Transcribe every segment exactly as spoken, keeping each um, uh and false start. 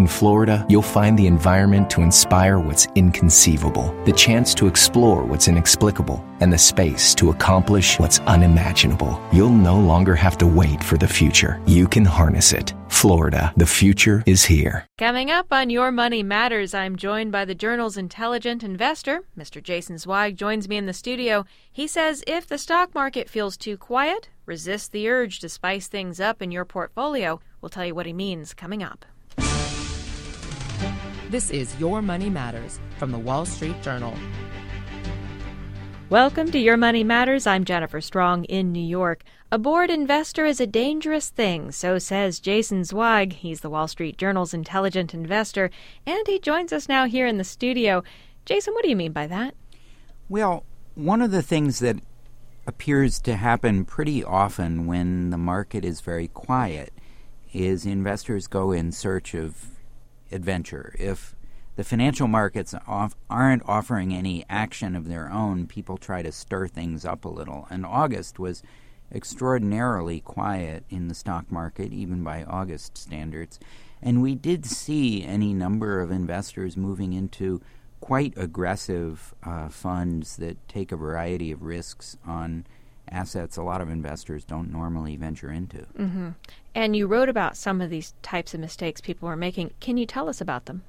In Florida, you'll find the environment to inspire what's inconceivable, the chance to explore what's inexplicable, and the space to accomplish what's unimaginable. You'll no longer have to wait for the future. You can harness it. Florida, the future is here. Coming up on Your Money Matters, I'm joined by the Journal's intelligent investor. Mister Jason Zweig joins me in the studio. He says if the stock market feels too quiet, resist the urge to spice things up in your portfolio. We'll tell you what he means coming up. This is Your Money Matters from the Wall Street Journal. Welcome to Your Money Matters. I'm Jennifer Strong in New York. A bored investor is a dangerous thing, so says Jason Zweig. He's the Wall Street Journal's intelligent investor, and he joins us now here in the studio. Jason, what do you mean by that? Well, one of the things that appears to happen pretty often when the market is very quiet is investors go in search of adventure. If the financial markets off, aren't offering any action of their own, people try to stir things up a little. And August was extraordinarily quiet in the stock market, even by August standards. And we did see any number of investors moving into quite aggressive uh, funds that take a variety of risks on assets a lot of investors don't normally venture into. Mm-hmm. And you wrote about some of these types of mistakes people were making. Can you tell us about them?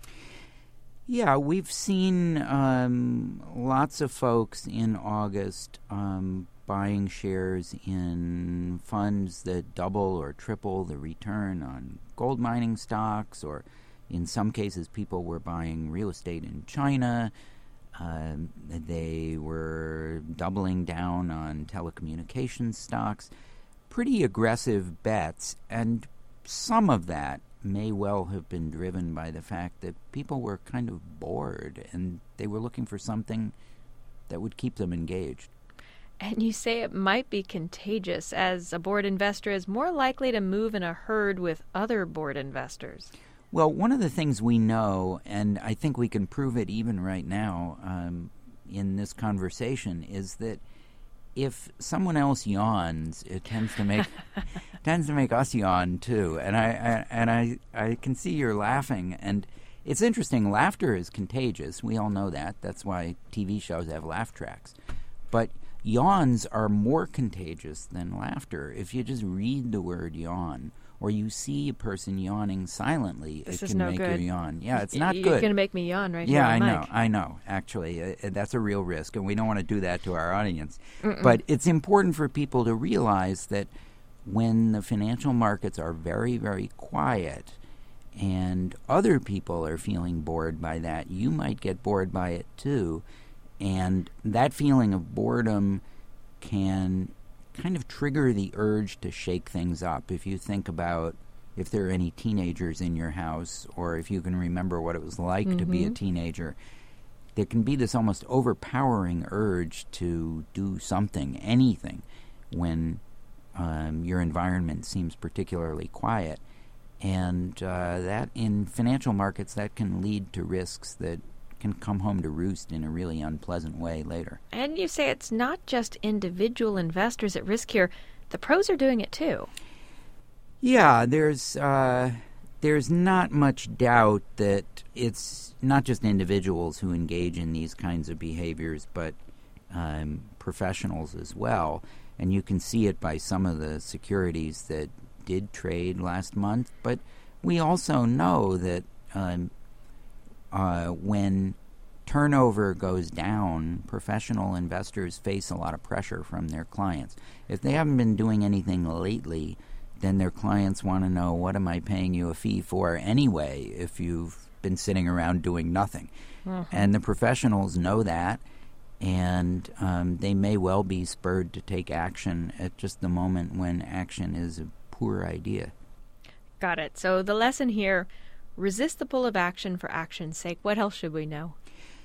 Yeah, we've seen um, lots of folks in August um, buying shares in funds that double or triple the return on gold mining stocks, or in some cases people were buying real estate in China. Uh, they were doubling down on telecommunications stocks. Pretty aggressive bets, and some of that may well have been driven by the fact that people were kind of bored and they were looking for something that would keep them engaged. And you say it might be contagious, as a bored investor is more likely to move in a herd with other bored investors. Well, one of the things we know, and I think we can prove it even right now um, in this conversation, is that if someone else yawns, it tends to make tends to make us yawn too. And I, I and I I can see you're laughing, and it's interesting. Laughter is contagious. We all know that. That's why T V shows have laugh tracks. But yawns are more contagious than laughter. If you just read the word yawn, or you see a person yawning silently, this it is can no make good. you yawn. Yeah, it's not You're good. You're going to make me yawn right yeah, here on I know, mic. I know. Actually, uh, that's a real risk, and we don't want to do that to our audience. Mm-mm. But it's important for people to realize that when the financial markets are very, very quiet and other people are feeling bored by that, you might get bored by it too. And that feeling of boredom can kind of trigger the urge to shake things up. If you think about if there are any teenagers in your house, or if you can remember what it was like mm-hmm. to be a teenager, there can be this almost overpowering urge to do something, anything, when um, your environment seems particularly quiet. And uh, that, in financial markets, that can lead to risks that can come home to roost in a really unpleasant way later. And you say it's not just individual investors at risk here. The pros are doing it too. Yeah, there's uh, there's not much doubt that it's not just individuals who engage in these kinds of behaviors, but um, professionals as well. And you can see it by some of the securities that did trade last month. But we also know that um, uh, when turnover goes down, professional investors face a lot of pressure from their clients. If they haven't been doing anything lately, then their clients want to know, what am I paying you a fee for anyway if you've been sitting around doing nothing? Mm-hmm. And the professionals know that, and um, they may well be spurred to take action at just the moment when action is a poor idea. Got it. So the lesson here, resist the pull of action for action's sake. What else should we know?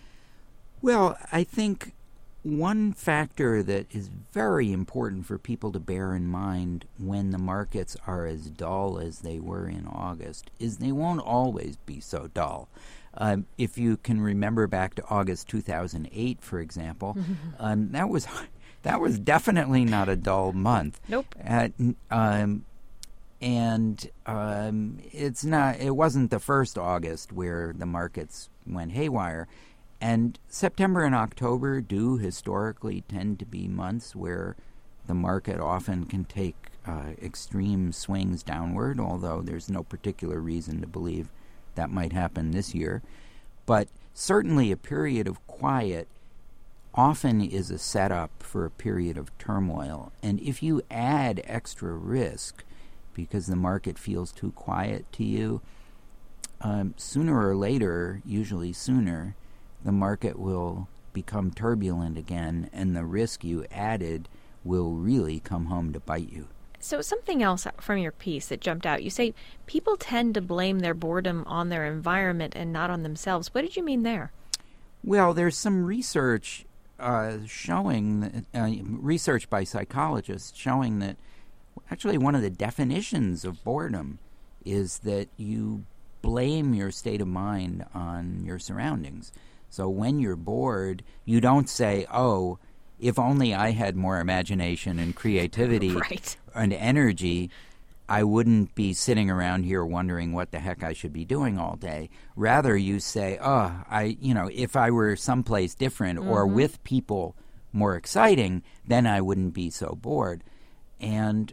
Well, I think one factor that is very important for people to bear in mind when the markets are as dull as they were in August is they won't always be so dull. Um, if you can remember back to August two thousand eight, for example, um, that was that was definitely not a dull month. Nope. Uh, um, and um, it's not. It wasn't the first August where the markets went haywire. And September and October do historically tend to be months where the market often can take uh, extreme swings downward, although there's no particular reason to believe that might happen this year. But certainly a period of quiet often is a setup for a period of turmoil. And if you add extra risk because the market feels too quiet to you, um, sooner or later, usually sooner, the market will become turbulent again, and the risk you added will really come home to bite you. So something else from your piece that jumped out. You say people tend to blame their boredom on their environment and not on themselves. What did you mean there? Well, there's some research uh, showing, that, uh, research by psychologists showing that actually one of the definitions of boredom is that you blame your state of mind on your surroundings. So when you're bored, you don't say, oh, if only I had more imagination and creativity right. and energy, I wouldn't be sitting around here wondering what the heck I should be doing all day. Rather, you say, oh, I, you know, if I were someplace different mm-hmm. or with people more exciting, then I wouldn't be so bored. And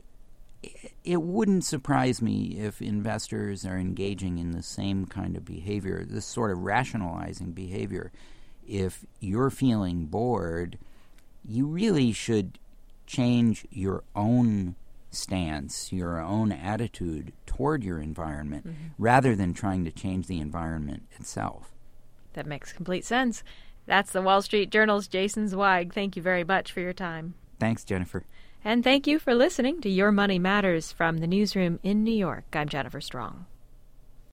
it wouldn't surprise me if investors are engaging in the same kind of behavior, this sort of rationalizing behavior. If you're feeling bored, you really should change your own stance, your own attitude toward your environment, mm-hmm. rather than trying to change the environment itself. That makes complete sense. That's the Wall Street Journal's Jason Zweig. Thank you very much for your time. Thanks, Jennifer. And thank you for listening to Your Money Matters from the newsroom in New York. I'm Jennifer Strong.